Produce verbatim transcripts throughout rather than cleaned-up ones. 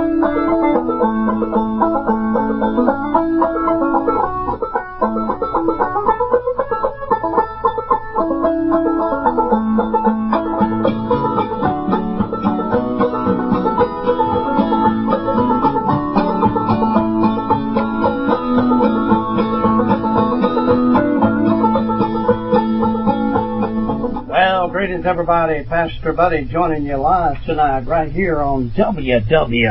Greetings, everybody. Pastor Buddy joining you live tonight right here on W W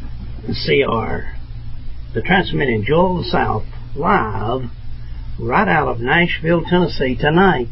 C R, the transmitting Joel of the South, live right out of Nashville, Tennessee tonight.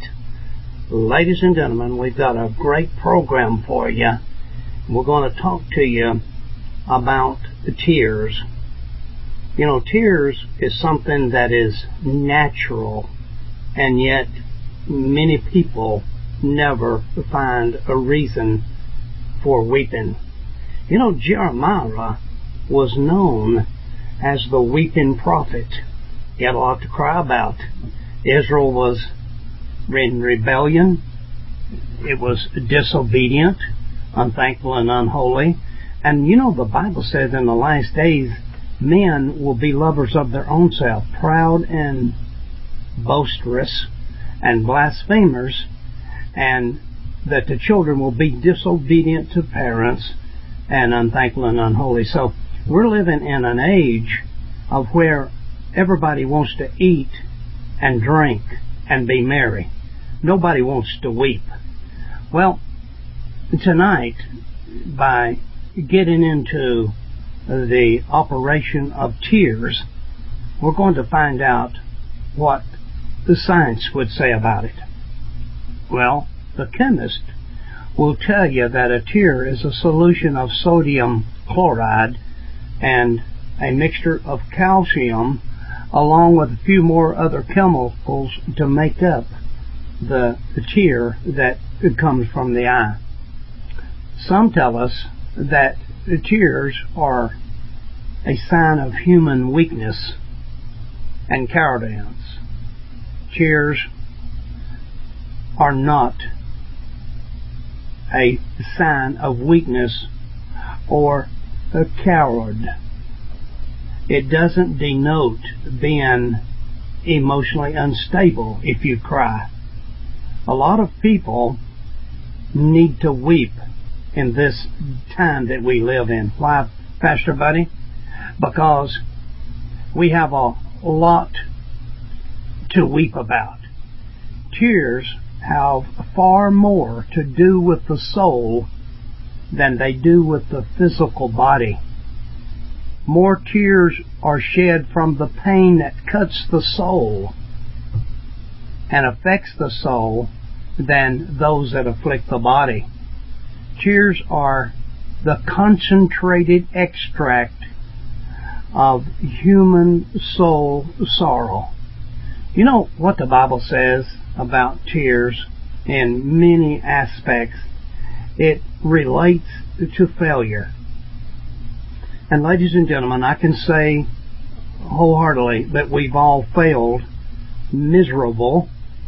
Ladies and gentlemen, we've got a great program for you. We're going to talk to you about tears. You know, tears is something that is natural, and yet many people never find a reason for weeping. You know, Jeremiah was known as the weeping prophet. He had a lot to cry about. Israel was in rebellion. It was disobedient, unthankful, and unholy. And you know, the Bible says in the last days, men will be lovers of their own self, proud and boisterous and blasphemers, and that the children will be disobedient to parents and unthankful and unholy. So we're living in an age of where everybody wants to eat and drink and be merry. Nobody wants to weep. Well, tonight, by getting into the operation of tears, we're going to find out what the science would say about it. Well, the chemist will tell you that a tear is a solution of sodium chloride and a mixture of calcium along with a few more other chemicals to make up the, the tear that comes from the eye. Some tell us that the tears are a sign of human weakness and cowardice. Tears are not a sign of weakness or a coward. It doesn't denote being emotionally unstable if you cry. A lot of people need to weep in this time that we live in. Why, Pastor Buddy? Because we have a lot to weep about. Tears have far more to do with the soul than they do with the physical body. More tears are shed from the pain that cuts the soul and affects the soul than those that afflict the body. Tears are the concentrated extract of human soul sorrow. You know what the Bible says about tears in many aspects? It relates to failure. And ladies and gentlemen, I can say wholeheartedly that we've all failed, miserable,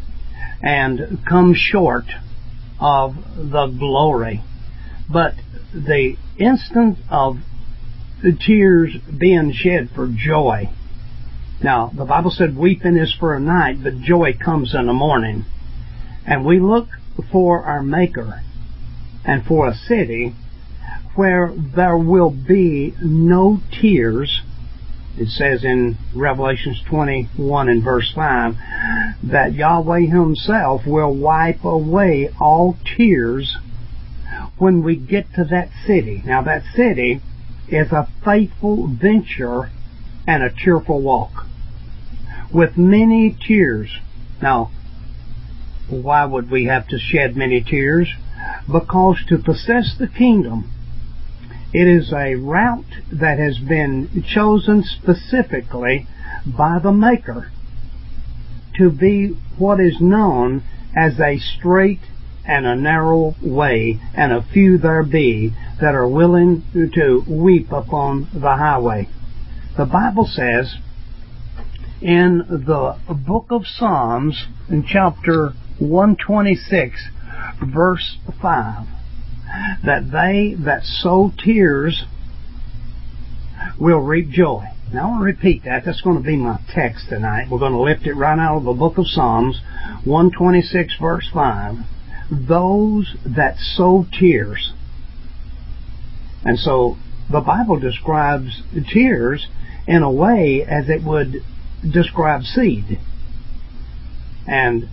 and come short of the glory. But the instant of the tears being shed for joy. Now, the Bible said weeping is for a night, but joy comes in the morning. And we look for our Maker and for a city where there will be no tears. It says in Revelations twenty-one and verse five that Yahweh Himself will wipe away all tears when we get to that city. Now, that city is a faithful venture and a cheerful walk with many tears. Now, why would we have to shed many tears? Because to possess the kingdom, it is a route that has been chosen specifically by the Maker to be what is known as a straight and a narrow way, and a few there be that are willing to weep upon the highway. The Bible says in the book of Psalms, in chapter one twenty-six, verse five, that they that sow tears will reap joy. Now I want to repeat that. That's going to be my text tonight. We're going to lift it right out of the book of Psalms, one twenty-six, verse five. Those that sow tears. And so the Bible describes tears in a way as it would describe seed. And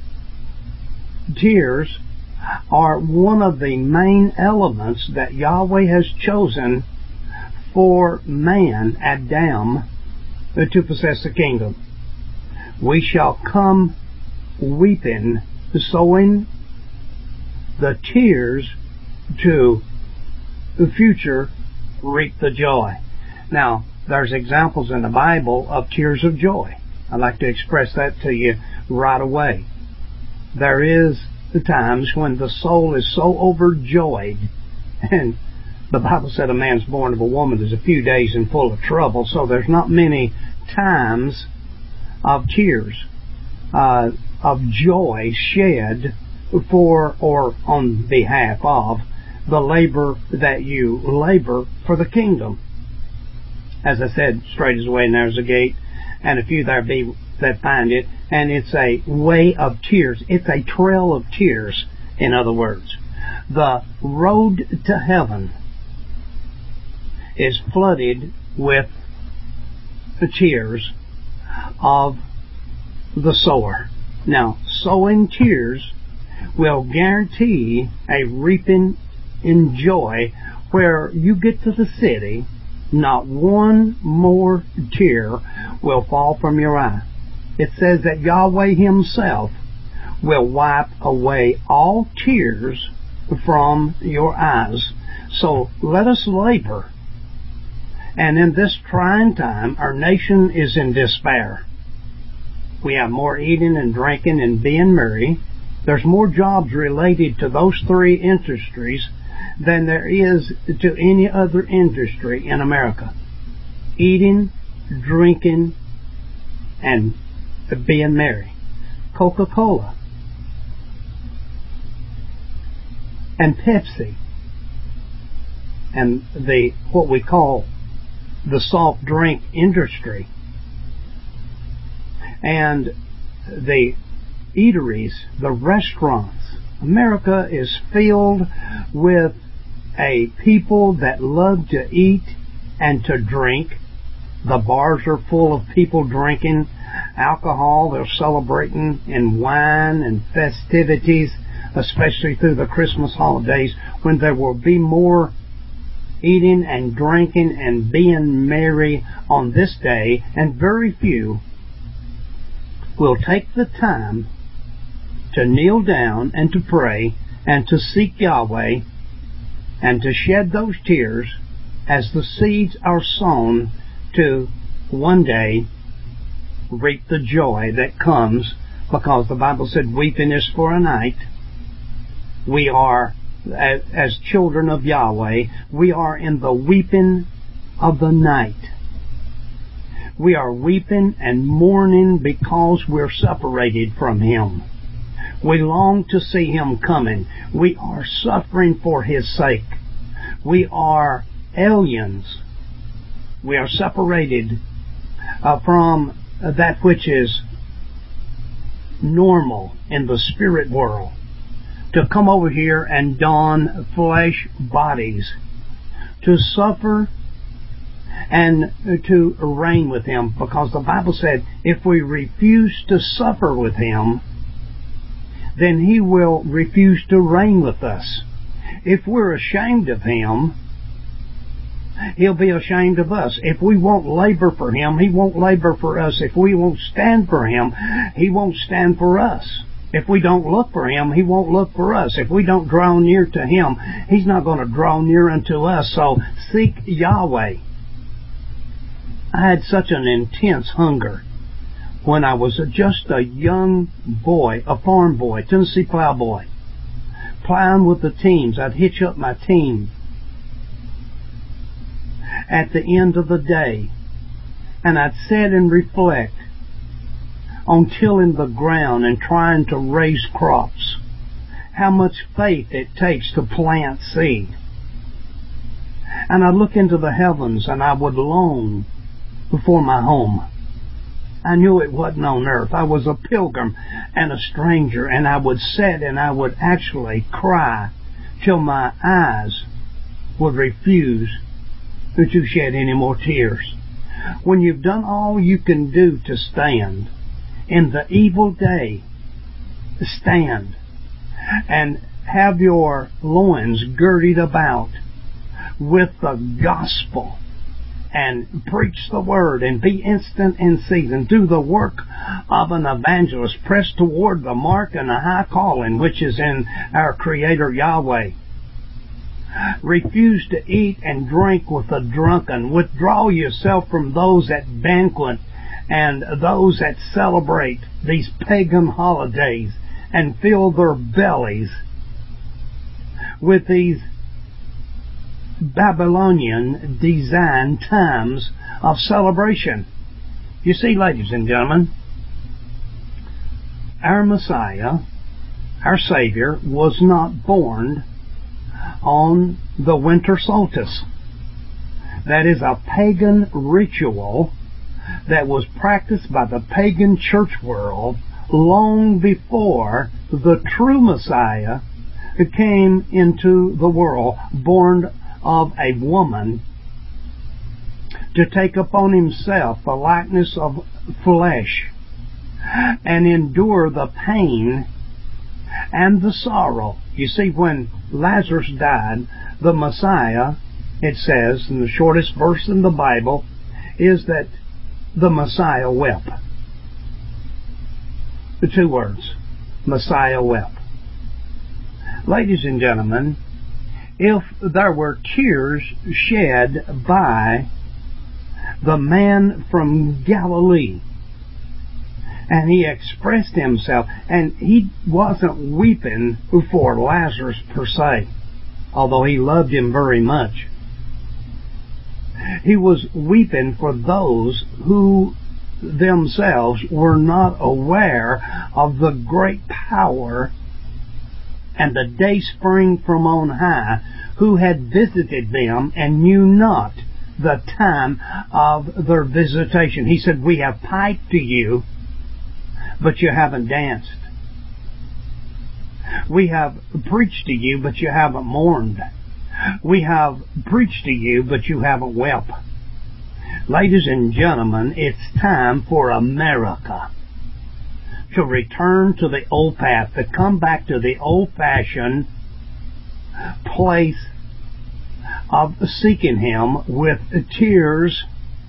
tears are one of the main elements that Yahweh has chosen for man, Adam, to possess the kingdom. We shall come weeping, sowing the tears to the future, reap the joy. Now, there's examples in the Bible of tears of joy. I'd like to express that to you right away. There is times when the soul is so overjoyed, and the Bible said a man's born of a woman is a few days and full of trouble, so there's not many times of tears, uh, of joy shed for or on behalf of the labor that you labor for the kingdom. As I said, straight is the way and narrow is the gate, and a few there be that find it, and it's a way of tears. It's a trail of tears, in other words. The road to heaven is flooded with the tears of the sower. Now, sowing tears will guarantee a reaping in joy where you get to the city, not one more tear will fall from your eye. It says that Yahweh Himself will wipe away all tears from your eyes. So let us labor. And in this trying time, our nation is in despair. We have more eating and drinking and being merry. There's more jobs related to those three industries than there is to any other industry in America. Eating, drinking, and being merry. Coca-Cola and Pepsi and the what we call the soft drink industry and the eateries, the restaurants. America is filled with a people that love to eat and to drink. The bars are full of people drinking alcohol. They're celebrating in wine and festivities, especially through the Christmas holidays, when there will be more eating and drinking and being merry on this day, and very few will take the time to kneel down and to pray and to seek Yahweh and to shed those tears as the seeds are sown to one day reap the joy that comes, because the Bible said weeping is for a night. We are, as children of Yahweh, we are in the weeping of the night. We are weeping and mourning because we're separated from Him. We long to see Him coming. We are suffering for His sake. We are aliens. We are separated uh, from that which is normal in the spirit world, to come over here and don flesh bodies, to suffer and to reign with Him, because the Bible said if we refuse to suffer with Him, then He will refuse to reign with us. If we're ashamed of Him, He'll be ashamed of us. If we won't labor for Him, He won't labor for us. If we won't stand for Him, He won't stand for us. If we don't look for Him, He won't look for us. If we don't draw near to Him, He's not going to draw near unto us. So seek Yahweh. I had such an intense hunger when I was just a young boy, a farm boy, Tennessee plowboy, plowing with the teams. I'd hitch up my team at the end of the day, and I'd sit and reflect on tilling the ground and trying to raise crops, how much faith it takes to plant seed. And I'd look into the heavens and I would long for my home. I knew it wasn't on earth. I was a pilgrim and a stranger, and I would sit and I would actually cry till my eyes would refuse to shed any more tears. When you've done all you can do to stand in the evil day, stand and have your loins girded about with the gospel, and preach the word, and be instant in season. Do the work of an evangelist. Press toward the mark and the high calling which is in our Creator Yahweh. Refuse to eat and drink with the drunken. Withdraw yourself from those that banquet and those that celebrate these pagan holidays and fill their bellies with these Babylonian design times of celebration. You see, ladies and gentlemen, our Messiah, our Savior, was not born on the winter solstice. That is a pagan ritual that was practiced by the pagan church world long before the true Messiah came into the world, born of a woman, to take upon himself the likeness of flesh and endure the pain and the sorrow. You see, when Lazarus died, the Messiah, it says in the shortest verse in the Bible, is that the Messiah wept. The two words, Messiah wept. Ladies and gentlemen, if there were tears shed by the man from Galilee, and he expressed himself, and he wasn't weeping for Lazarus per se, although he loved him very much. He was weeping for those who themselves were not aware of the great power and the day spring from on high, who had visited them and knew not the time of their visitation. He said, we have piped to you, but you haven't danced. We have preached to you, but you haven't mourned. We have preached to you, but you haven't wept. Ladies and gentlemen, it's time for America to return to the old path, to come back to the old-fashioned place of seeking Him with tears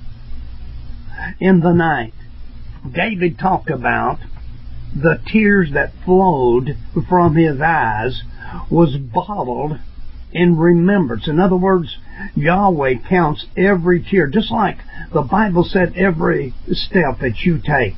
in the night. David talked about the tears that flowed from his eyes was bottled in remembrance. In other words, Yahweh counts every tear, just like the Bible said every step that you take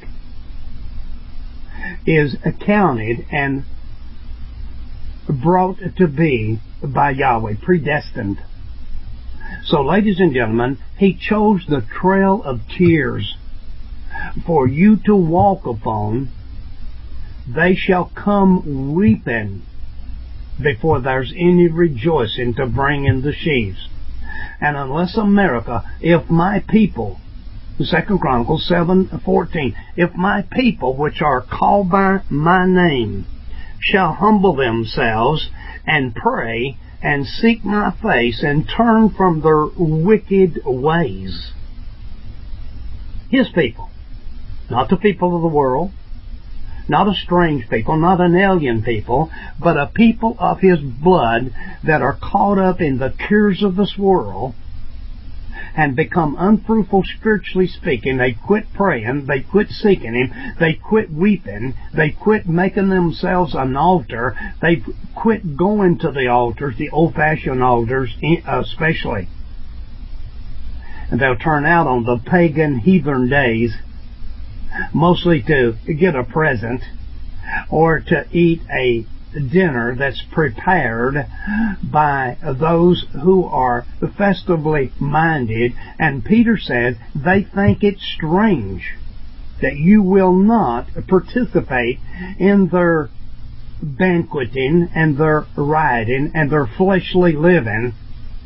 is accounted and brought to be by Yahweh, predestined. So, ladies and gentlemen, He chose the trail of tears for you to walk upon. They shall come weeping before there's any rejoicing to bring in the sheaves. And unless America, if my people, Second Chronicles seven fourteen, if my people which are called by my name shall humble themselves and pray and seek my face and turn from their wicked ways. His people, not the people of the world, not a strange people, not an alien people, but a people of His blood that are caught up in the cares of this world and become unfruitful spiritually speaking. They quit praying, they quit seeking Him, they quit weeping, they quit making themselves an altar, they quit going to the altars, the old-fashioned altars especially. And they'll turn out on the pagan heathen days, mostly to get a present or to eat a dinner that's prepared by those who are festively minded. And Peter says they think it strange that you will not participate in their banqueting and their rioting and their fleshly living,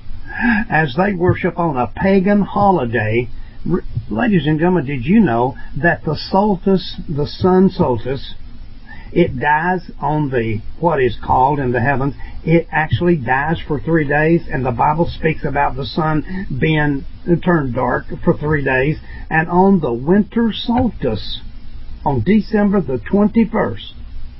as they worship on a pagan holiday. Ladies and gentlemen, did you know that the solstice, the sun solstice, it dies on the, what is called in the heavens, it actually dies for three days, and the Bible speaks about the sun being turned dark for three days, and on the winter solstice, on December the twenty-first,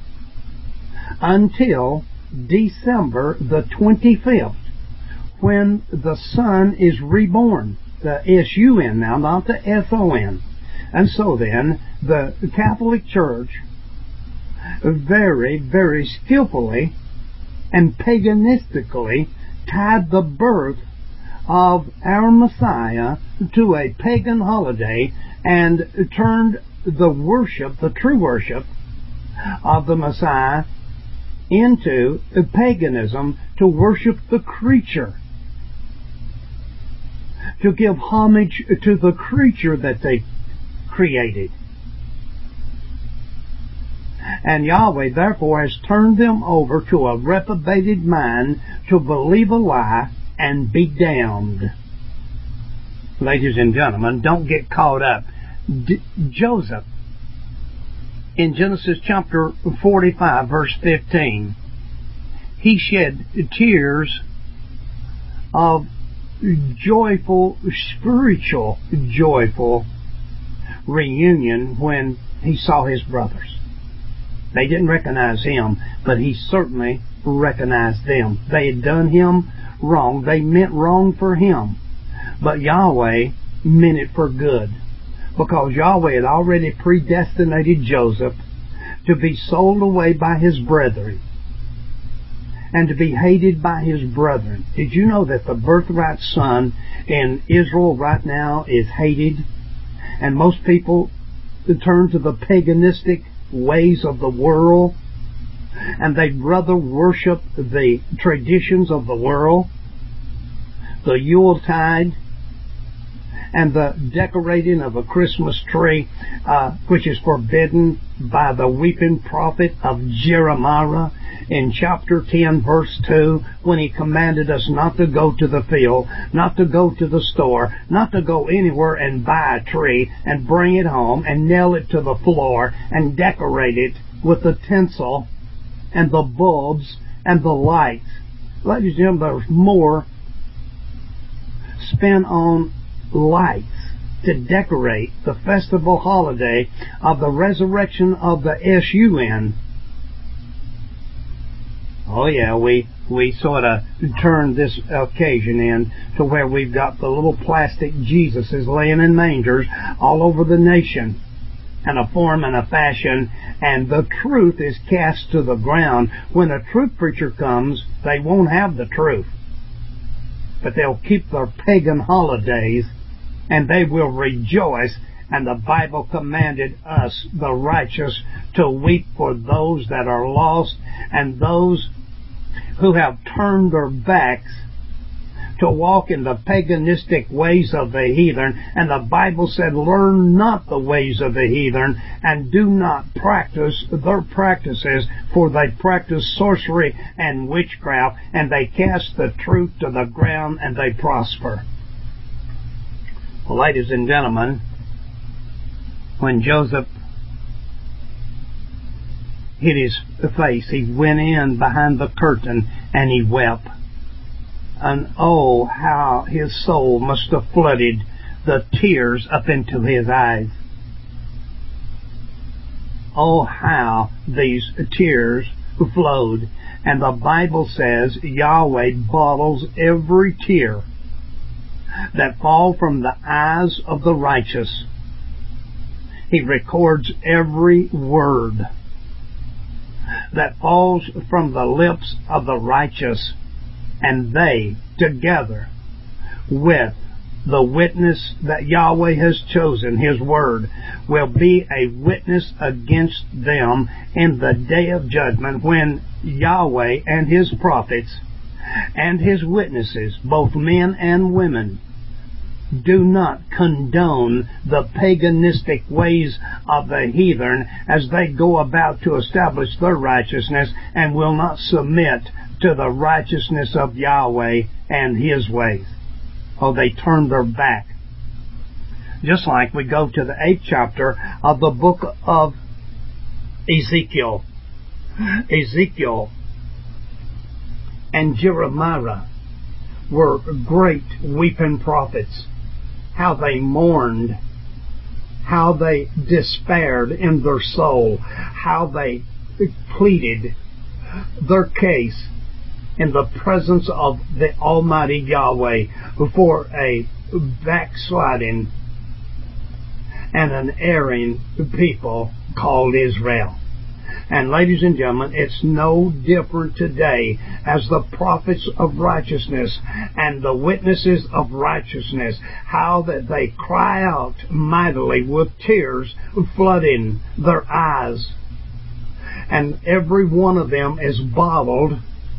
until December the twenty-fifth, when the sun is reborn, the S U N now, not the S O N. And so then, the Catholic Church very, very skillfully and paganistically tied the birth of our Messiah to a pagan holiday and turned the worship, the true worship of the Messiah into paganism, to worship the creature, to give homage to the creature that they created. And Yahweh therefore has turned them over to a reprobated mind to believe a lie and be damned. Ladies and gentlemen, don't get caught up. D- Joseph, in Genesis chapter forty-five, verse fifteen, he shed tears of joyful, spiritual, joyful reunion when he saw his brothers. They didn't recognize him, but he certainly recognized them. They had done him wrong. They meant wrong for him. But Yahweh meant it for good, because Yahweh had already predestinated Joseph to be sold away by his brethren and to be hated by his brethren. Did you know that the birthright son in Israel right now is hated? And most people turn to the paganistic ways of the world, and they'd rather worship the traditions of the world, the Yuletide, and the decorating of a Christmas tree, uh, which is forbidden by the weeping prophet of Jeremiah in chapter ten, verse two, when he commanded us not to go to the field, not to go to the store, not to go anywhere and buy a tree and bring it home and nail it to the floor and decorate it with the tinsel and the bulbs and the lights. Ladies and gentlemen, there's more spent on lights to decorate the festival holiday of the resurrection of the S U N. Oh yeah, we we sort of turned this occasion in to where we've got the little plastic Jesuses laying in mangers all over the nation, in a form and a fashion, and the truth is cast to the ground. When a truth preacher comes, they won't have the truth, but they'll keep their pagan holidays, and they will rejoice. And the Bible commanded us, the righteous, to weep for those that are lost and those who have turned their backs to walk in the paganistic ways of the heathen. And the Bible said, learn not the ways of the heathen, and do not practice their practices, for they practice sorcery and witchcraft, and they cast the truth to the ground, and they prosper. Well, ladies and gentlemen, when Joseph hid his face, he went in behind the curtain and he wept. And oh, how his soul must have flooded the tears up into his eyes. Oh, how these tears flowed. And the Bible says Yahweh bottles every tear that fall from the eyes of the righteous. He records every word that falls from the lips of the righteous, and they, together with the witness that Yahweh has chosen, His Word, will be a witness against them in the day of judgment, when Yahweh and His prophets and His witnesses, both men and women, do not condone the paganistic ways of the heathen as they go about to establish their righteousness, and will not submit to the righteousness of Yahweh and His ways. Oh, they turned their back. Just like we go to the eighth chapter of the book of Ezekiel. Ezekiel and Jeremiah were great weeping prophets. How they mourned, how they despaired in their soul, how they pleaded their case in the presence of the Almighty Yahweh before a backsliding and an erring people called Israel. And ladies and gentlemen, it's no different today as the prophets of righteousness and the witnesses of righteousness, how that they cry out mightily with tears flooding their eyes. And every one of them is bottled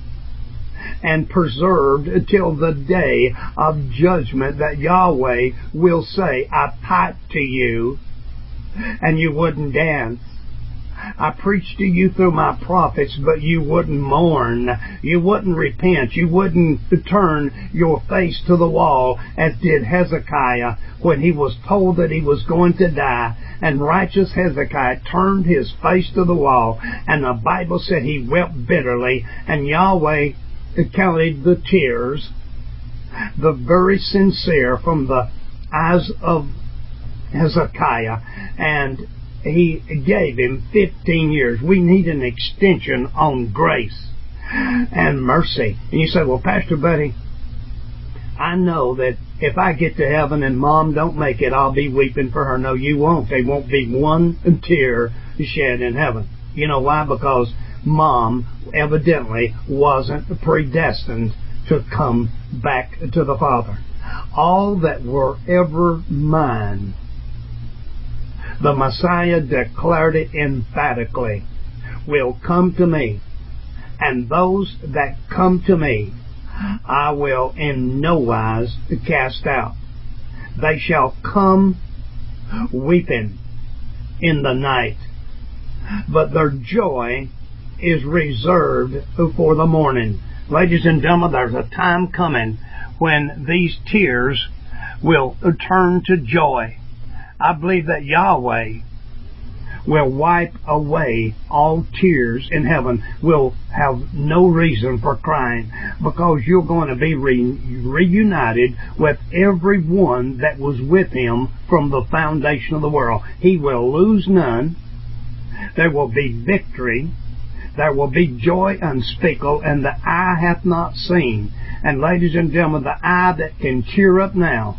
and preserved till the day of judgment that Yahweh will say, I piped to you and you wouldn't dance. I preached to you through my prophets, but you wouldn't mourn. You wouldn't repent. You wouldn't turn your face to the wall, as did Hezekiah when he was told that he was going to die. And righteous Hezekiah turned his face to the wall, and the Bible said he wept bitterly, and Yahweh counted the tears, the very sincere, from the eyes of Hezekiah, and He gave him fifteen years. We need an extension on grace and mercy. And you say, well, Pastor Buddy, I know that if I get to heaven and Mom don't make it, I'll be weeping for her. No, you won't. There won't be one tear shed in heaven. You know why? Because Mom evidently wasn't predestined to come back to the Father. All that were ever mine, the Messiah declared it emphatically, will come to me, and those that come to me I will in no wise cast out. They shall come weeping in the night, but their joy is reserved for the morning. Ladies and gentlemen, there's a time coming when these tears will turn to joy. I believe that Yahweh will wipe away all tears in heaven. Will have no reason for crying, because you're going to be re- reunited with everyone that was with Him from the foundation of the world. He will lose none. There will be victory. There will be joy unspeakable, and the eye hath not seen. And ladies and gentlemen, the eye that can cheer up now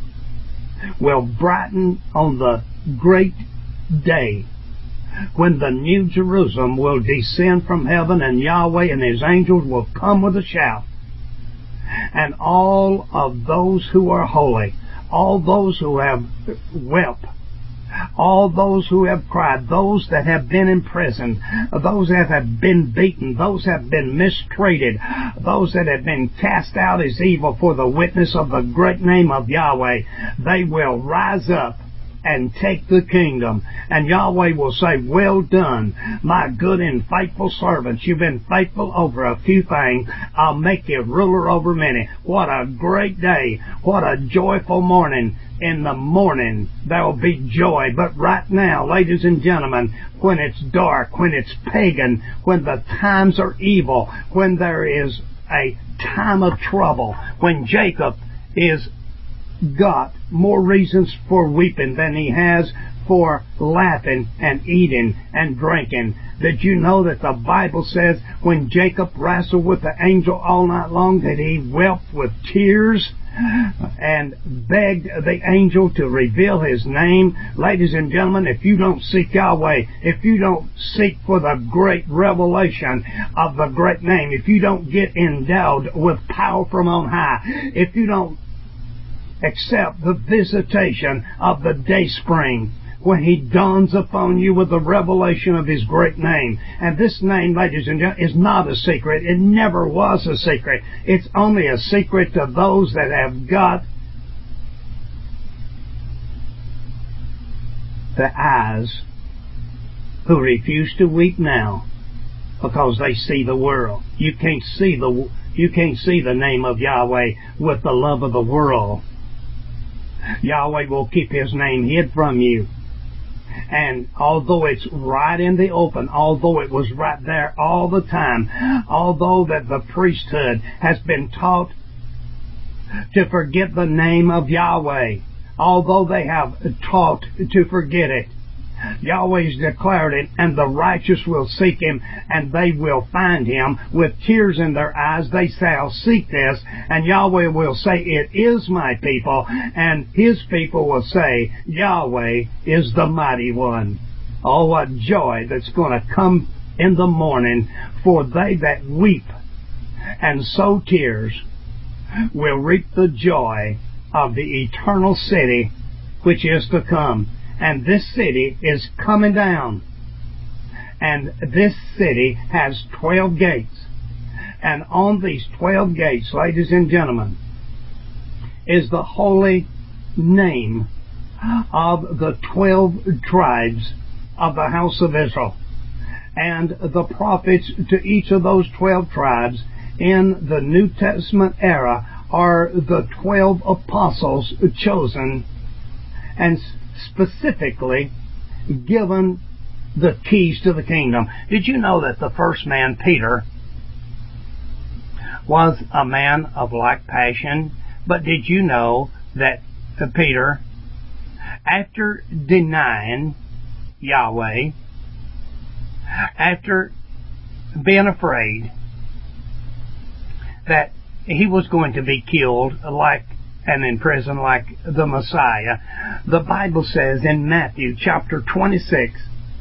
will brighten on the great day when the New Jerusalem will descend from heaven, and Yahweh and His angels will come with a shout. And all of those who are holy, all those who have wept, all those who have cried, those that have been imprisoned, those that have been beaten, those that have been mistreated, those that have been cast out as evil for the witness of the great name of Yahweh, they will rise up and take the kingdom. And Yahweh will say, well done, my good and faithful servants. You've been faithful over a few things. I'll make you ruler over many. What a great day. What a joyful morning. In the morning there will be joy. But right now, ladies and gentlemen, when it's dark, when it's pagan, when the times are evil, when there is a time of trouble, when Jacob is got more reasons for weeping than he has for laughing and eating and drinking. Did you know that the Bible says when Jacob wrestled with the angel all night long that he wept with tears and begged the angel to reveal his name? Ladies and gentlemen, if you don't seek Yahweh, if you don't seek for the great revelation of the great name, if you don't get endowed with power from on high, if you don't accept the visitation of the day spring when He dawns upon you with the revelation of His great name. And this name, ladies and gentlemen, is not a secret. It never was a secret. It's only a secret to those that have got the eyes who refuse to weep now because they see the world. You can't see the You can't see the name of Yahweh with the love of the world. Yahweh will keep His name hid from you. And although it's right in the open, although it was right there all the time, although that the priesthood has been taught to forget the name of Yahweh, although they have taught to forget it, Yahweh's declared it, and the righteous will seek Him, and they will find Him. With tears in their eyes, they shall seek this, and Yahweh will say, it is my people, and His people will say, Yahweh is the mighty one. Oh, what joy that's going to come in the morning, for they that weep and sow tears will reap the joy of the eternal city which is to come. And this city is coming down. And this city has twelve gates. And on these twelve gates, ladies and gentlemen, is the holy name of the twelve tribes of the house of Israel. And the prophets to each of those twelve tribes in the New Testament era are the twelve apostles chosen and specifically given the keys to the kingdom. Did you know that the first man, Peter, was a man of like passion? But did you know that Peter, after denying Yahweh, after being afraid that he was going to be killed like and in prison like the Messiah, the Bible says in Matthew chapter twenty-six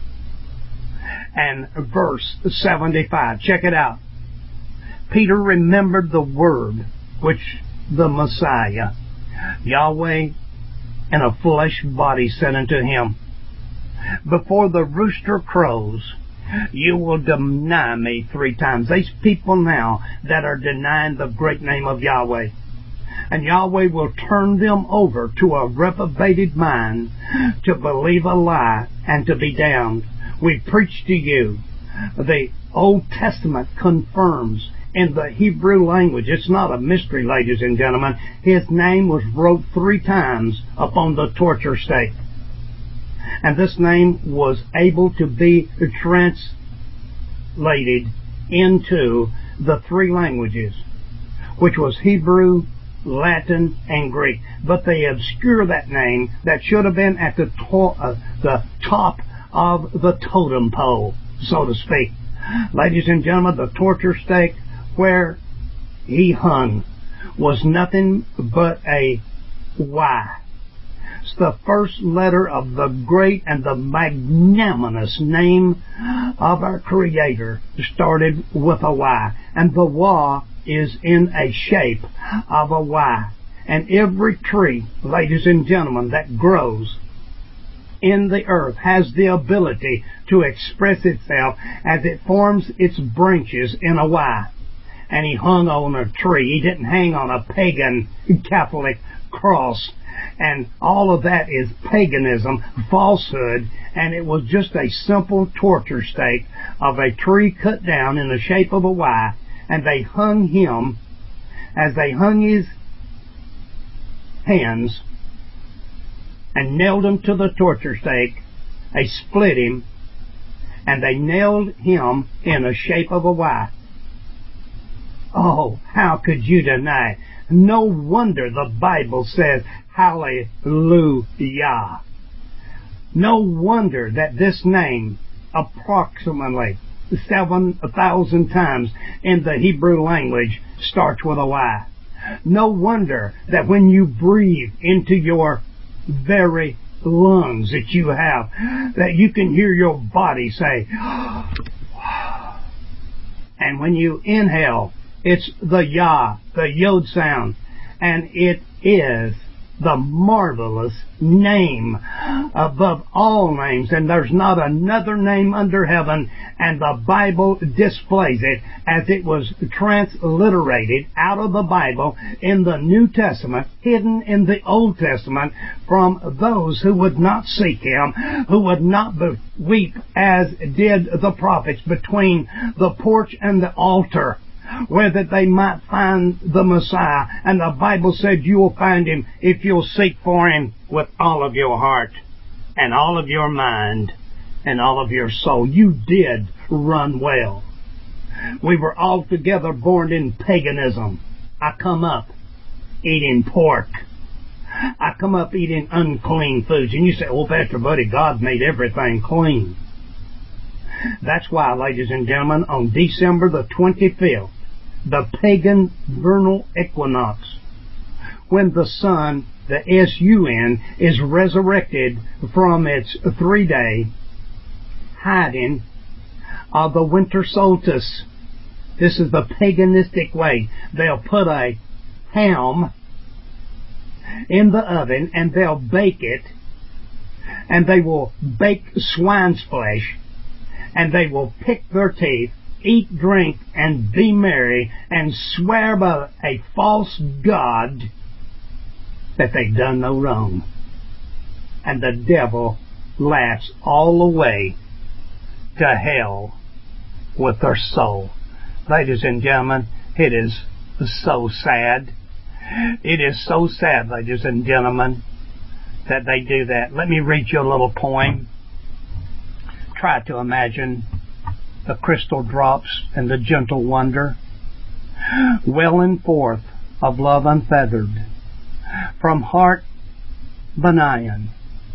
and verse seventy-five, check it out. Peter remembered the word which the Messiah, Yahweh in a flesh body, said unto him, before the rooster crows, you will deny me three times. These people now that are denying the great name of Yahweh. And Yahweh will turn them over to a reprobated mind to believe a lie and to be damned. We preach to you. The Old Testament confirms in the Hebrew language. It's not a mystery, ladies and gentlemen. His name was wrote three times upon the torture stake. And this name was able to be translated into the three languages, which was Hebrew, Latin, and Greek. But they obscure that name that should have been at the, to- uh, the top of the totem pole, so to speak. Ladies and gentlemen, the torture stake where he hung was nothing but a Y. It's the first letter of the great and the magnanimous name of our Creator started with a Y. And the Y is in a shape of a Y. And every tree, ladies and gentlemen, that grows in the earth has the ability to express itself as it forms its branches in a Y. And he hung on a tree. He didn't hang on a pagan Catholic cross. And all of that is paganism, falsehood, and it was just a simple torture stake of a tree cut down in the shape of a Y. And they hung him, as they hung his hands and nailed him to the torture stake, they split him, and they nailed him in the shape of a Y. Oh, how could you deny it? No wonder the Bible says, hallelujah. No wonder that this name, approximately seven thousand times in the Hebrew language, starts with a Y. No wonder that when you breathe into your very lungs that you have, that you can hear your body say, and when you inhale, it's the Yah, the Yod sound, and it is the marvelous name above all names, and there's not another name under heaven, and the Bible displays it as it was transliterated out of the Bible in the New Testament, hidden in the Old Testament from those who would not seek Him, who would not weep as did the prophets between the porch and the altar. where that they might find the Messiah. And the Bible said you will find him if you'll seek for him with all of your heart and all of your mind and all of your soul. You did run well. We were altogether born in paganism. I come up eating pork. I come up eating unclean foods. And you say, oh, Pastor Buddy, God made everything clean. That's why, ladies and gentlemen, on December the twenty-fifth, the pagan vernal equinox, when the sun, the S U N, is resurrected from its three-day hiding of the winter solstice. This is the paganistic way. They'll put a ham in the oven and they'll bake it, and they will bake swine's flesh, and they will pick their teeth, eat, drink, and be merry, and swear by a false god that they've done no wrong. And the devil laughs all the way to hell with their soul. Ladies and gentlemen, it is so sad. It is so sad, ladies and gentlemen, that they do that. Let me read you a little poem. Try to imagine the crystal drops and the gentle wonder welling forth of love unfeathered from heart benign.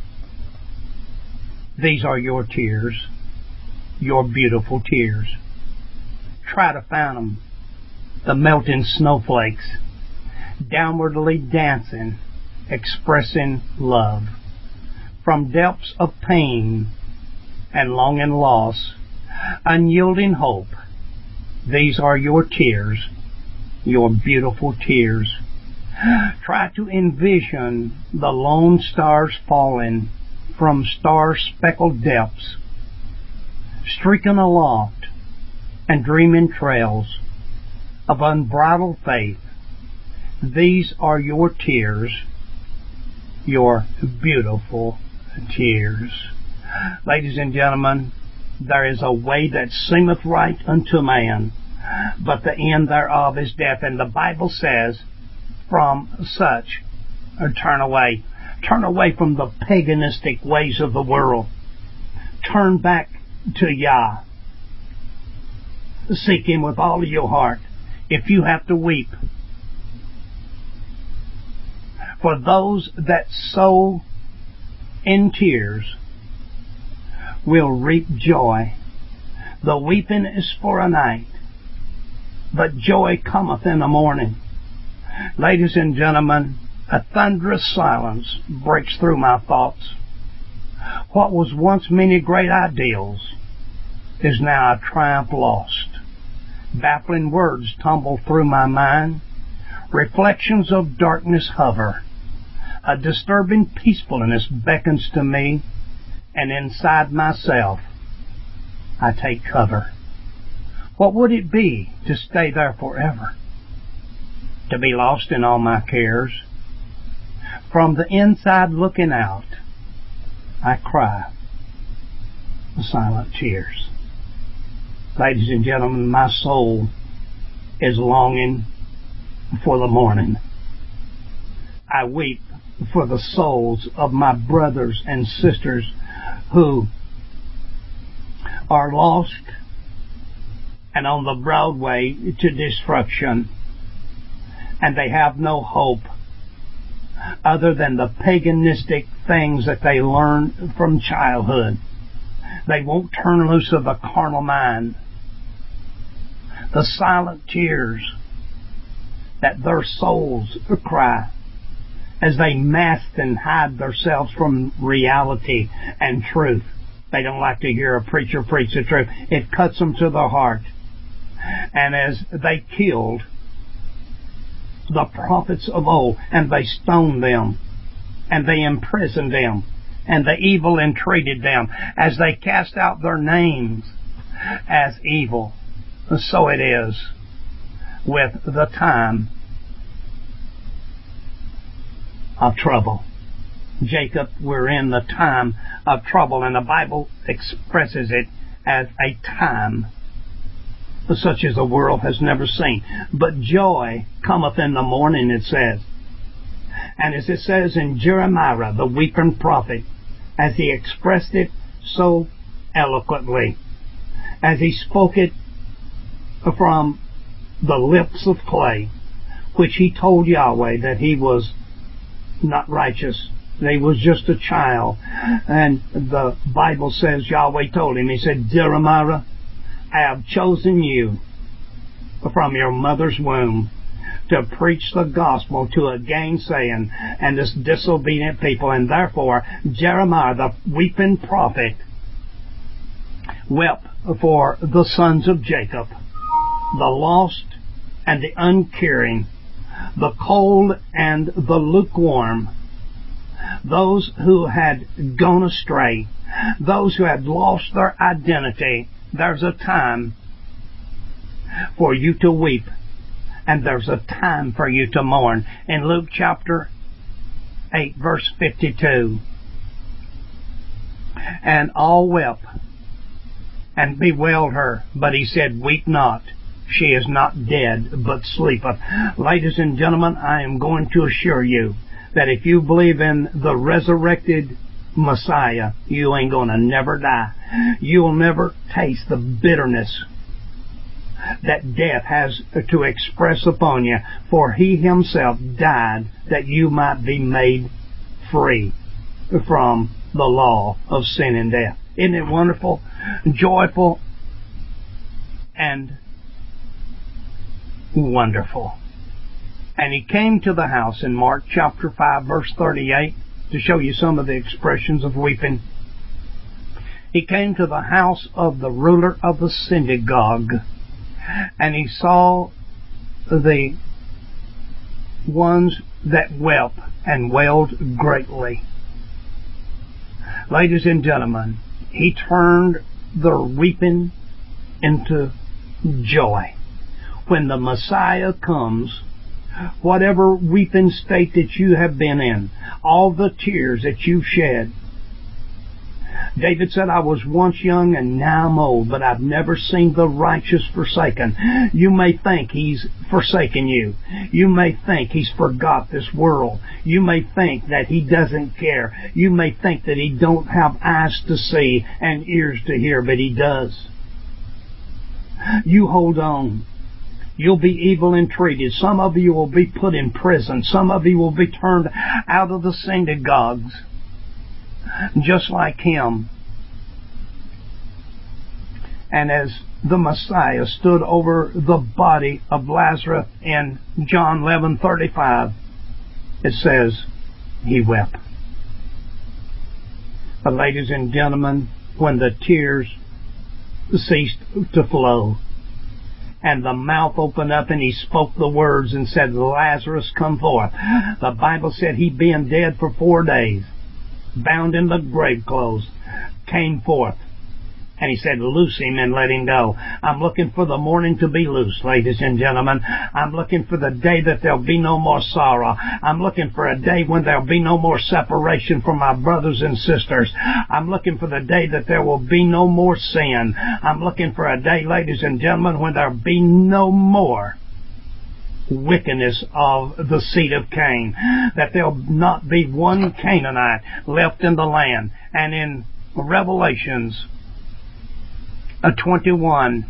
These are your tears, your beautiful tears. Try to find them, the melting snowflakes, downwardly dancing, expressing love. From depths of pain and longing loss, unyielding hope, these are your tears, your beautiful tears. Try to envision the lone stars falling from star-speckled depths, streaking aloft and dreaming trails of unbridled faith. These are your tears, your beautiful tears. Ladies and gentlemen, there is a way that seemeth right unto man, but the end thereof is death. And the Bible says, from such, turn away. Turn away from the paganistic ways of the world. Turn back to Yah. Seek him with all of your heart. If you have to weep, for those that sow in tears will reap joy. The weeping is for a night, but joy cometh in the morning. Ladies and gentlemen, a thunderous silence breaks through my thoughts. What was once many great ideals is now a triumph lost. Baffling words tumble through my mind. Reflections of darkness hover. A disturbing peacefulness beckons to me, and inside myself I take cover. What would it be to stay there forever? To be lost in all my cares? From the inside looking out, I cry the silent tears. Ladies and gentlemen, my soul is longing for the morning. I weep for the souls of my brothers and sisters who are lost and on the broad way to destruction, and they have no hope other than the paganistic things that they learn from childhood. They won't turn loose of the carnal mind. The silent tears that their souls cry as they mask and hide themselves from reality and truth. They don't like to hear a preacher preach the truth. It cuts them to the heart. And as they killed the prophets of old, and they stoned them, and they imprisoned them, and the evil entreated them, as they cast out their names as evil, so it is with the time of trouble. Jacob, we're in the time of trouble, and the Bible expresses it as a time such as the world has never seen. But joy cometh in the morning, it says. And as it says in Jeremiah, the weeping prophet, as he expressed it so eloquently, as he spoke it from the lips of clay, which he told Yahweh that he was not righteous, that he was just a child. And the Bible says Yahweh told him, he said, Jeremiah, I have chosen you from your mother's womb to preach the gospel to a gainsaying and this disobedient people. And therefore, Jeremiah, the weeping prophet, wept for the sons of Jacob, the lost and the uncaring, the cold and the lukewarm, those who had gone astray, those who had lost their identity. There's a time for you to weep, and there's a time for you to mourn. In Luke chapter eight, verse fifty-two, and all wept and bewailed her, but he said, weep not, she is not dead, but sleepeth. Ladies and gentlemen, I am going to assure you that if you believe in the resurrected Messiah, you ain't going to never die. You'll never taste the bitterness that death has to express upon you, for he himself died that you might be made free from the law of sin and death. Isn't it wonderful, joyful, and wonderful? And he came to the house in Mark chapter five, verse thirty-eight, to show you some of the expressions of weeping. He came to the house of the ruler of the synagogue, and he saw the ones that wept and wailed greatly. Ladies and gentlemen, he turned their weeping into joy. When the Messiah comes, whatever weeping state that you have been in, all the tears that you've shed. David said, I was once young and now I'm old, but I've never seen the righteous forsaken. You may think he's forsaken you. You may think he's forgot this world. You may think that he doesn't care. You may think that he don't have eyes to see and ears to hear, but he does. You hold on. You'll be evil entreated. Some of you will be put in prison. Some of you will be turned out of the synagogues, just like him. And as the Messiah stood over the body of Lazarus in John eleven thirty-five, it says he wept. But ladies and gentlemen, when the tears ceased to flow, and the mouth opened up and he spoke the words and said, Lazarus, come forth. The Bible said he being dead for four days, bound in the grave clothes, came forth. And he said, loose him and let him go. I'm looking for the morning to be loose, ladies and gentlemen. I'm looking for the day that there'll be no more sorrow. I'm looking for a day when there'll be no more separation from my brothers and sisters. I'm looking for the day that there will be no more sin. I'm looking for a day, ladies and gentlemen, when there'll be no more wickedness of the seed of Cain. That there'll not be one Canaanite left in the land. And in Revelations twenty-one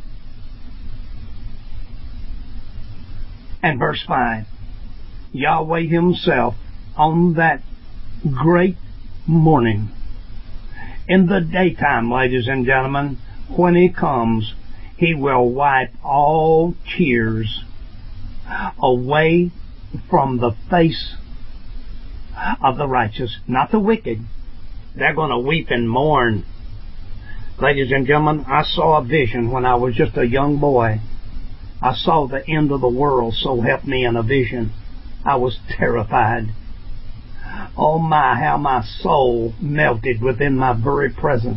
and verse five, Yahweh himself on that great morning, in the daytime, ladies and gentlemen, when he comes, he will wipe all tears away from the face of the righteous, not the wicked. They're going to weep and mourn. Ladies and gentlemen, I saw a vision when I was just a young boy. I saw the end of the world, so help me, in a vision. I was terrified. Oh my, how my soul melted within my very presence.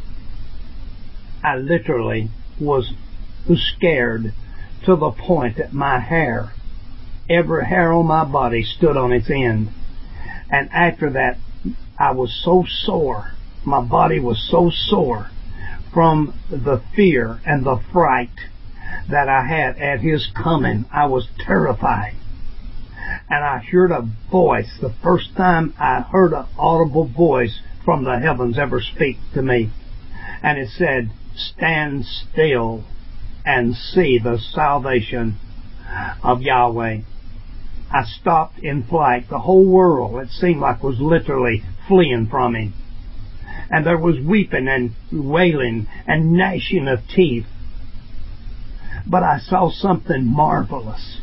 I literally was scared to the point that my hair, every hair on my body stood on its end. And after that, I was so sore. My body was so sore from the fear and the fright that I had at His coming. I was terrified. And I heard a voice, the first time I heard an audible voice from the heavens ever speak to me. And it said, "Stand still and see the salvation of Yahweh." I stopped in flight. The whole world, it seemed like, was literally fleeing from Him. And there was weeping and wailing and gnashing of teeth. But I saw something marvelous.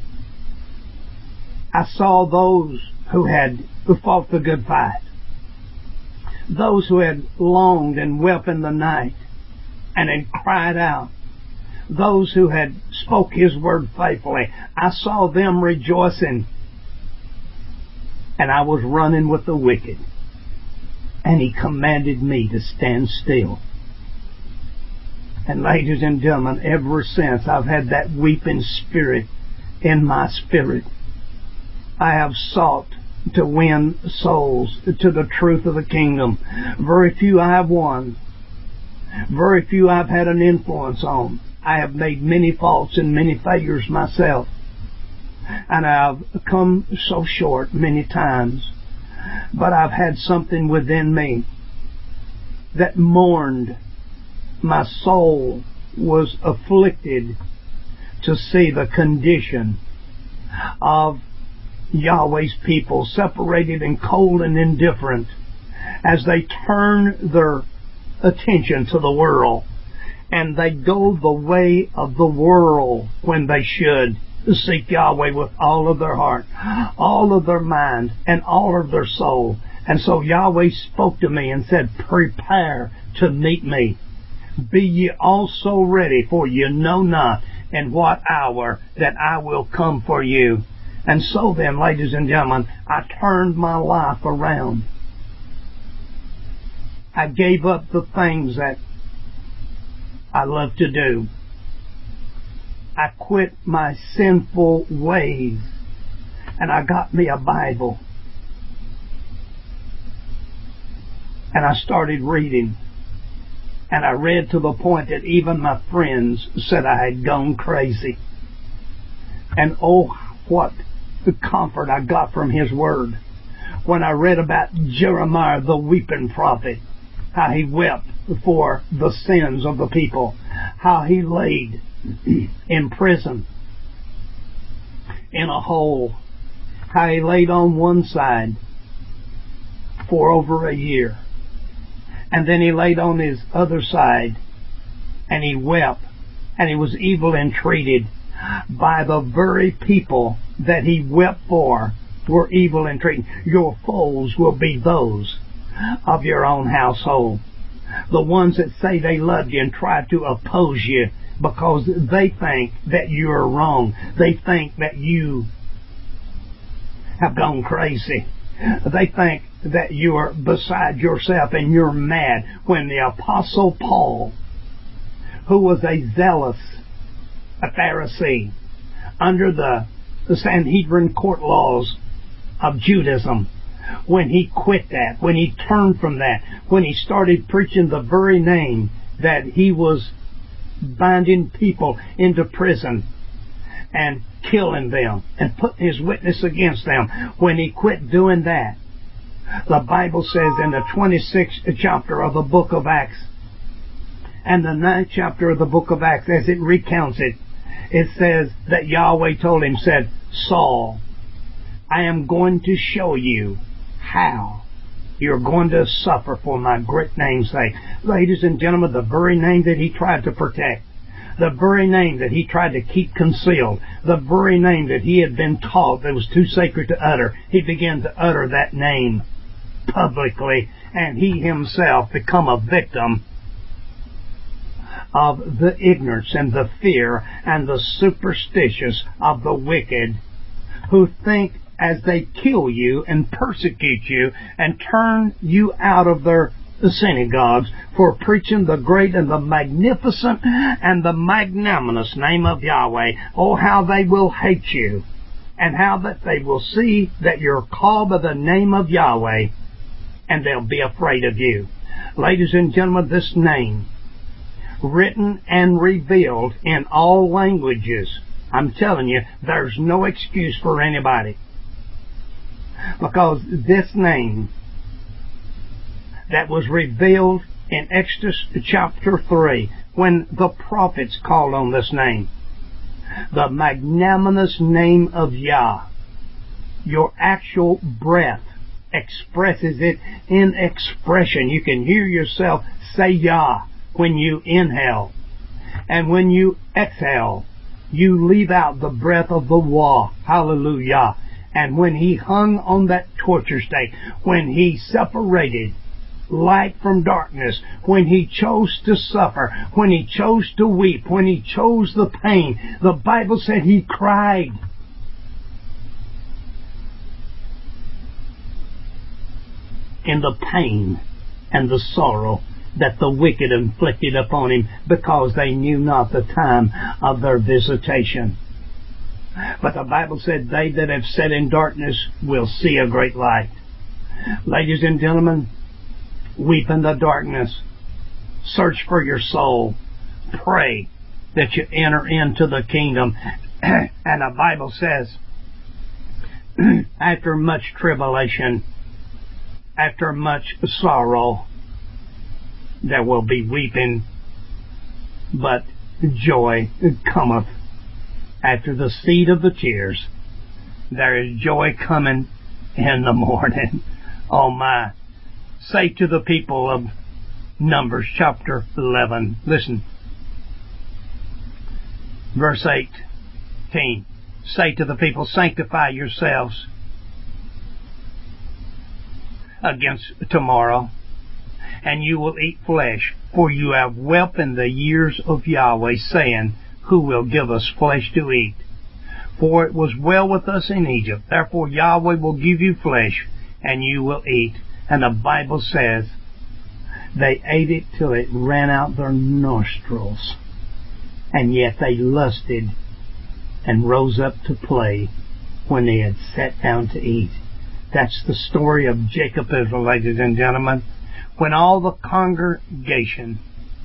I saw those who had who fought the good fight. Those who had longed and wept in the night and had cried out. Those who had spoke His word faithfully. I saw them rejoicing. And I was running with the wicked. And He commanded me to stand still. And ladies and gentlemen, ever since I've had that weeping spirit in my spirit, I have sought to win souls to the truth of the kingdom. Very few I have won. Very few I've had an influence on. I have made many faults and many failures myself. And I've come so short many times. But I've had something within me that mourned. My soul was afflicted to see the condition of Yahweh's people, separated and cold and indifferent, as they turn their attention to the world. And they go the way of the world when they should seek Yahweh with all of their heart, all of their mind, and all of their soul. And so Yahweh spoke to me and said, "Prepare to meet me. Be ye also ready, for you know not in what hour that I will come for you." And so then, ladies and gentlemen, I turned my life around. I gave up the things that I love to do. I quit my sinful ways, and I got me a Bible. And I started reading. And I read to the point that even my friends said I had gone crazy. And oh, what the comfort I got from His Word when I read about Jeremiah, the weeping prophet, how he wept for the sins of the people, how he laid in prison in a hole, how he laid on one side for over a year, and then he laid on his other side and he wept, and he was evil entreated by the very people that he wept for were evil entreated. Your foes will be those of your own household. The ones that say they love you and try to oppose you because they think that you're wrong. They think that you have gone crazy. They think that you are beside yourself and you're mad. When the Apostle Paul, who was a zealous a Pharisee under the, the Sanhedrin court laws of Judaism, when he quit that, when he turned from that, when he started preaching the very name that he was binding people into prison and killing them and putting his witness against them, when he quit doing that, the Bible says in the twenty-sixth chapter of the book of Acts and the ninth chapter of the book of Acts, as it recounts it, it says that Yahweh told him, said, "Saul, I am going to show you how you're going to suffer for my great name's sake." Ladies and gentlemen, the very name that he tried to protect, the very name that he tried to keep concealed, the very name that he had been taught that was too sacred to utter, he began to utter that name publicly, and he himself become a victim of the ignorance and the fear and the superstitious of the wicked, who think as they kill you and persecute you and turn you out of their synagogues for preaching the great and the magnificent and the magnanimous name of Yahweh, oh, how they will hate you, and how that they will see that you're called by the name of Yahweh, and they'll be afraid of you. Ladies and gentlemen, this name written and revealed in all languages. I'm telling you, there's no excuse for anybody. Because this name that was revealed in Exodus chapter three, when the prophets called on this name, the magnanimous name of Yah, your actual breath expresses it in expression. You can hear yourself say Yah when you inhale. And when you exhale, you leave out the breath of the Wah. Hallelujah. And when he hung on that torture stake, when he separated light from darkness, when he chose to suffer, when he chose to weep, when he chose the pain, the Bible said he cried. In the pain and the sorrow that the wicked inflicted upon him, because they knew not the time of their visitation. But the Bible said, they that have sat in darkness will see a great light. Ladies and gentlemen, weep in the darkness. Search for your soul. Pray that you enter into the kingdom. And the Bible says, after much tribulation, after much sorrow, there will be weeping, but joy cometh. After the seed of the tears, there is joy coming in the morning. Oh my. Say to the people of Numbers chapter eleven, listen, verse eighteen, say to the people, sanctify yourselves against tomorrow, and you will eat flesh, for you have wept in the years of Yahweh, saying, who will give us flesh to eat? For it was well with us in Egypt. Therefore Yahweh will give you flesh, and you will eat. And the Bible says, they ate it till it ran out their nostrils. And yet they lusted and rose up to play when they had sat down to eat. That's the story of Jacob Israel, ladies and gentlemen. When all the congregation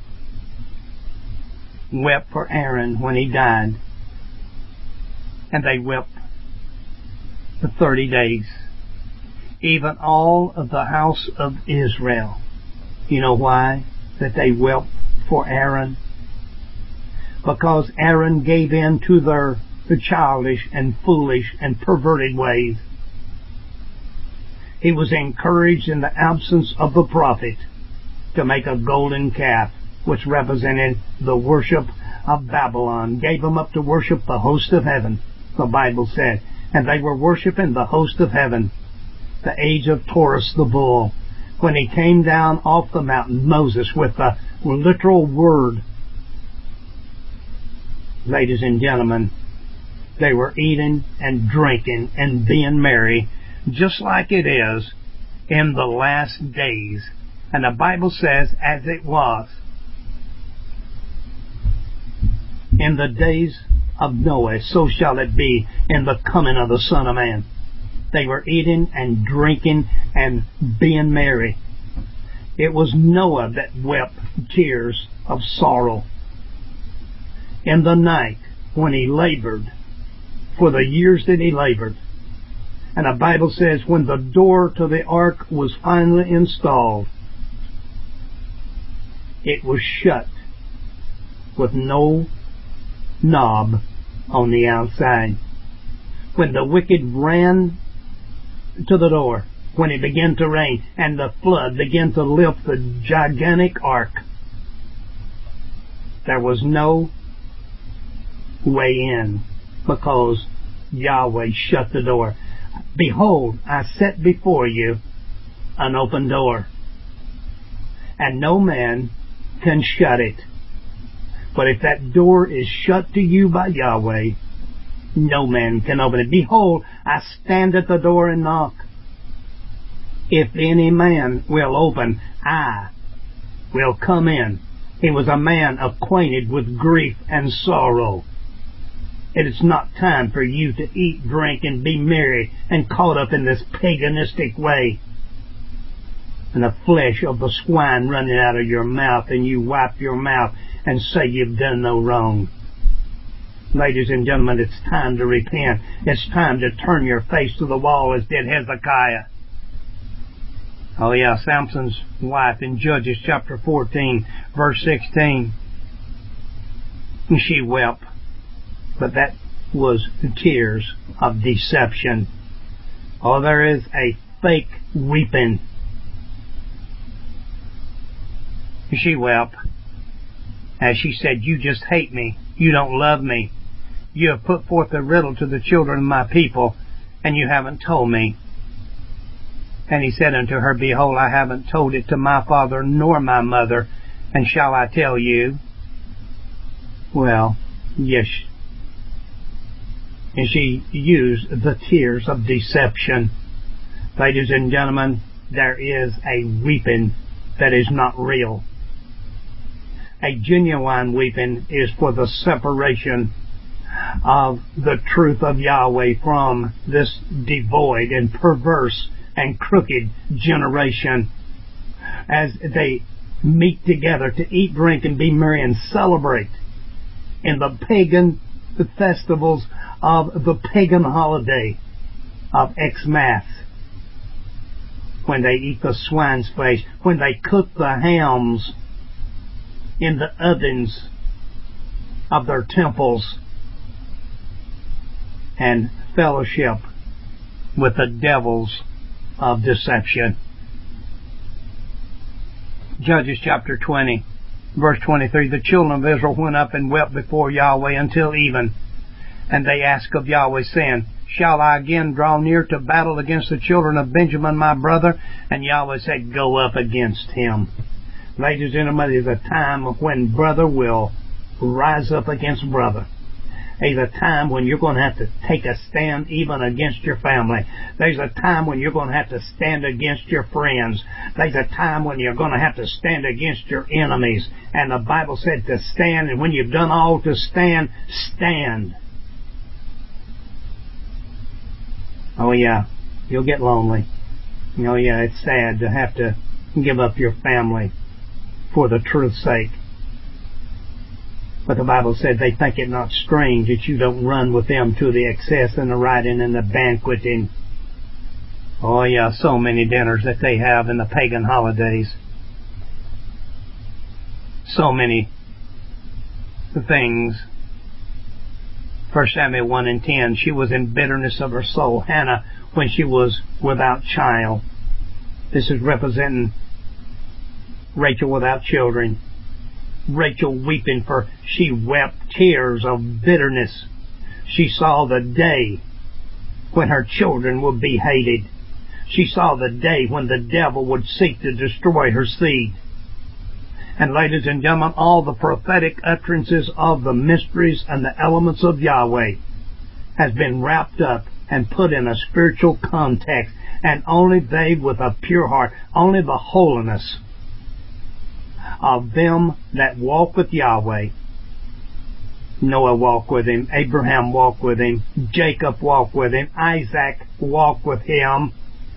wept for Aaron when he died, and they wept for thirty days. Even all of the house of Israel. You know why? That they wept for Aaron? Because Aaron gave in to their childish and foolish and perverted ways. He was encouraged in the absence of the prophet to make a golden calf, which represented the worship of Babylon. Gave them up to worship the host of heaven, the Bible said. And they were worshiping the host of heaven. The age of Taurus the bull. When he came down off the mountain, Moses, with the literal word. Ladies and gentlemen, they were eating and drinking and being merry, just like it is in the last days. And the Bible says, as it was in the days of Noah, so shall it be in the coming of the Son of Man. They were eating and drinking and being merry. It was Noah that wept tears of sorrow in the night when he labored, for the years that he labored. And the Bible says when the door to the ark was finally installed, it was shut with no knob on the outside. When the wicked ran to the door, when it began to rain and the flood began to lift the gigantic ark, there was no way in, because Yahweh shut the door. Behold, I set before you an open door, and no man can shut it. But if that door is shut to you by Yahweh, no man can open it. Behold, I stand at the door and knock. If any man will open, I will come in. He was a man acquainted with grief and sorrow. It is not time for you to eat, drink, and be merry and caught up in this paganistic way. and the flesh of the swine running out of your mouth, and you wipe your mouth and say you've done no wrong. Ladies and gentlemen, it's time to repent. It's time to turn your face to the wall as did Hezekiah. Oh yeah, Samson's wife in Judges chapter fourteen, verse sixteen. She wept, but that was tears of deception. Oh, there is a fake weeping. She wept as she said, you just hate me. You don't love me. You have put forth a riddle to the children of my people, and you haven't told me. And he said unto her, behold, I haven't told it to my father nor my mother, and shall I tell you? Well, yes. And she used the tears of deception. Ladies and gentlemen, there is a weeping that is not real. A genuine weeping is for the separation of the truth of Yahweh from this devoid and perverse and crooked generation, as they meet together to eat, drink, and be merry and celebrate in the pagan festivals of the pagan holiday of Xmas, when they eat the swine's flesh, when they cook the hams in the ovens of their temples, and fellowship with the devils of deception. Judges chapter twenty, verse twenty-three, the children of Israel went up and wept before Yahweh until even. And they asked of Yahweh, saying, shall I again draw near to battle against the children of Benjamin my brother? And Yahweh said, go up against him. Ladies and gentlemen, there's a time when brother will rise up against brother. There's a time when you're going to have to take a stand even against your family. There's a time when you're going to have to stand against your friends. There's a time when you're going to have to stand against your enemies. And the Bible said to stand, and when you've done all to stand, stand. Oh yeah, you'll get lonely. Oh yeah, it's sad to have to give up your family for the truth's sake. But the Bible said they think it not strange that you don't run with them to the excess and the riding and the banqueting. Oh yeah, so many dinners that they have in the pagan holidays. So many things. First Samuel one and ten, she was in bitterness of her soul, Hannah, when she was without child. This is representing Rachel without children. Rachel weeping, for she wept tears of bitterness. She saw the day when her children would be hated. She saw the day when the devil would seek to destroy her seed. And ladies and gentlemen, all the prophetic utterances of the mysteries and the elements of Yahweh has been wrapped up and put in a spiritual context. And only they with a pure heart, only the holiness of them that walk with Yahweh. Noah walked with him, Abraham walked with him, Jacob walked with him, Isaac walked with him.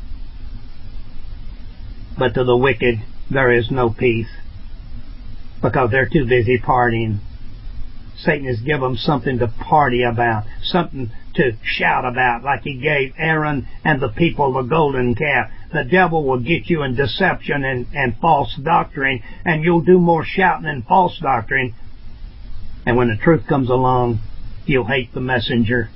But to the wicked there is no peace, because they're too busy partying. Satan has given them something to party about, something to shout about, like he gave Aaron and the people the golden calf. The devil will get you in deception and, and false doctrine, and you'll do more shouting and false doctrine. And when the truth comes along, you'll hate the messenger.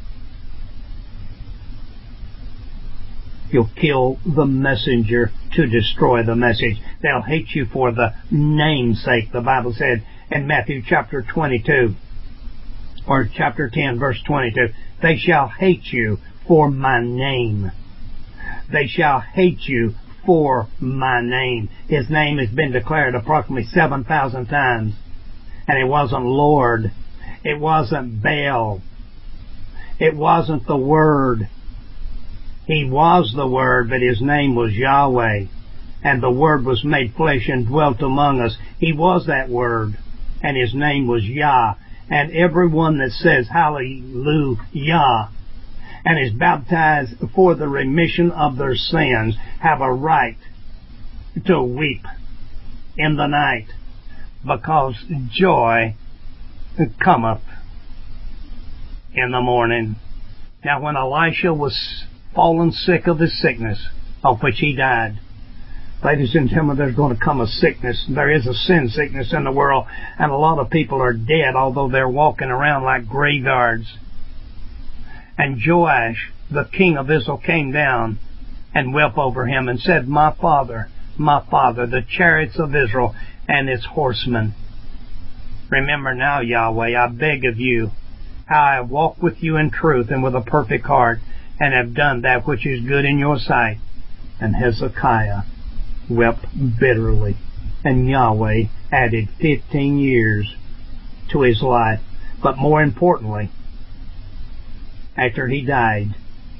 You'll kill the messenger to destroy the message. They'll hate you for the name's sake. The Bible said in Matthew chapter twenty-two, or chapter ten, verse twenty-two, they shall hate you for my name. They shall hate you for my name. His name has been declared approximately seven thousand times. And it wasn't Lord. It wasn't Baal. It wasn't the Word. He was the Word, but His name was Yahweh. And the Word was made flesh and dwelt among us. He was that Word. And His name was Yah. And everyone that says Hallelujah and is baptized for the remission of their sins have a right to weep in the night, because joy cometh in the morning. Now when Elisha was fallen sick of his sickness, of which he died, ladies and gentlemen, there's going to come a sickness. There is a sin sickness in the world, and a lot of people are dead, although they're walking around like graveyards. And Joash, the king of Israel, came down and wept over him and said, My father, my father, the chariots of Israel and its horsemen. Remember now, Yahweh, I beg of you, how I have walked with you in truth and with a perfect heart, and have done that which is good in your sight. And Hezekiah wept bitterly, and Yahweh added fifteen years to his life. But more importantly, after he died,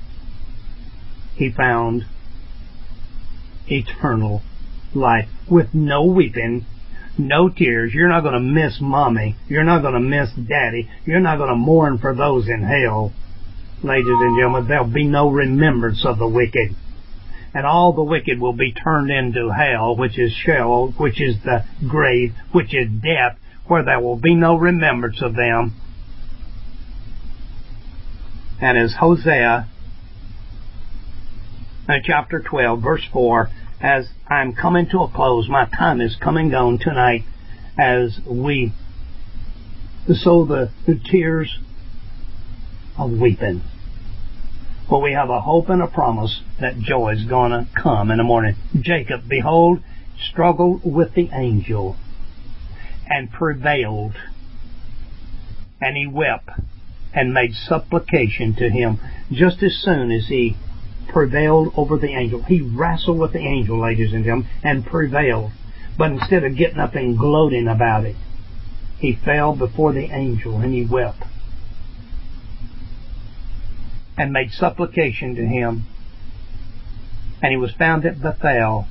he found eternal life with no weeping, no tears. You're not going to miss mommy. You're not going to miss daddy. You're not going to mourn for those in hell. Ladies and gentlemen, there'll be no remembrance of the wicked. And all the wicked will be turned into hell, which is Sheol, which is the grave, which is death, where there will be no remembrance of them. And as Hosea, in chapter twelve, verse four, as I'm coming to a close, my time is coming gone tonight, as we sow the, the tears of weeping. For we have a hope and a promise that joy is going to come in the morning. Jacob, behold, struggled with the angel and prevailed. And he wept and made supplication to him. Just as soon as he prevailed over the angel, he wrestled with the angel, ladies and gentlemen, and prevailed. But instead of getting up and gloating about it, he fell before the angel and he wept and made supplication to him. And he was found at Bethel,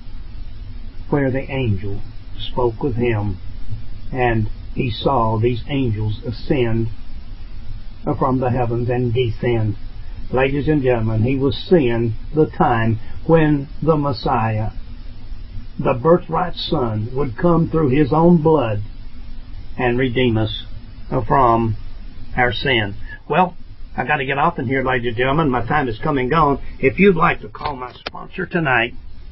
where the angel spoke with him, and he saw these angels ascend from the heavens and descend. Ladies and gentlemen, he was seeing the time when the Messiah, the birthright son, would come through his own blood and redeem us from our sin. Well, I got to get off in here, ladies and gentlemen. My time is coming gone. If you'd like to call my sponsor tonight,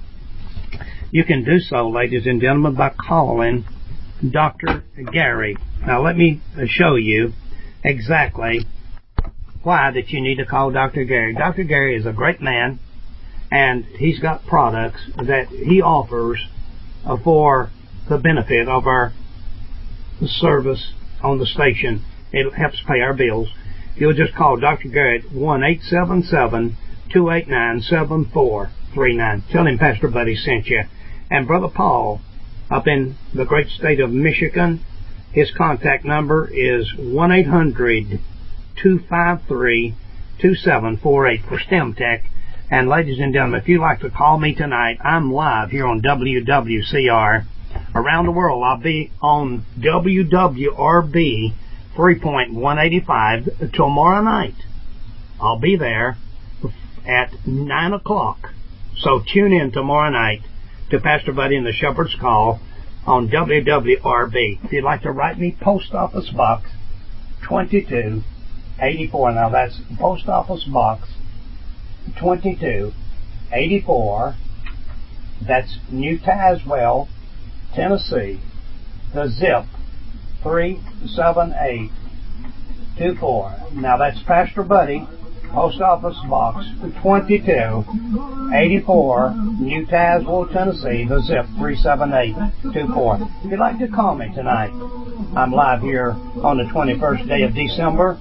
you can do so, ladies and gentlemen, by calling Doctor Gary. Now, let me show you exactly why that you need to call Doctor Gary. Doctor Gary is a great man, and he's got products that he offers for the benefit of our service on the station. It helps pay our bills. You'll just call Doctor Gary at one eight seven seven, two eight nine, seven four three nine. Tell him Pastor Buddy sent you. And Brother Paul, up in the great state of Michigan, his contact number is one eight hundred, two five three, two seven four eight for STEMTech. And ladies and gentlemen, if you'd like to call me tonight, I'm live here on W W C R. Around the world, I'll be on W W R B three point one eight five tomorrow night. I'll be there at nine o'clock. So tune in tomorrow night to Pastor Buddy and the Shepherd's Call on W W R B. If you'd like to write me, Post Office Box twenty-two eighty-four. Now that's Post Office Box twenty-two eighty-four. That's New Tazewell, Tennessee. The zip three seven eight two four. Now that's Pastor Buddy, Post Office Box twenty-two eighty-four, New Tazewell, Tennessee. The zip three seven eight two four. If you'd like to call me tonight, I'm live here on the twenty-first day of December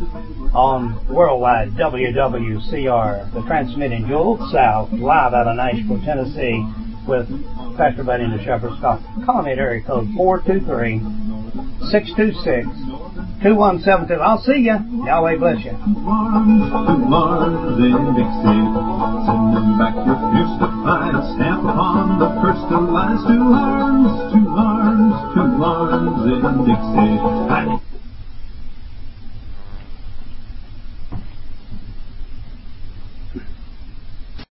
on worldwide W W C R, the transmitting Jewel South, live out of Nashville, Tennessee, with Pastor Buddy and the Shepherd's Call. Call me at area code four two three, six two six, two one seven two. I'll see you. Yahweh bless you.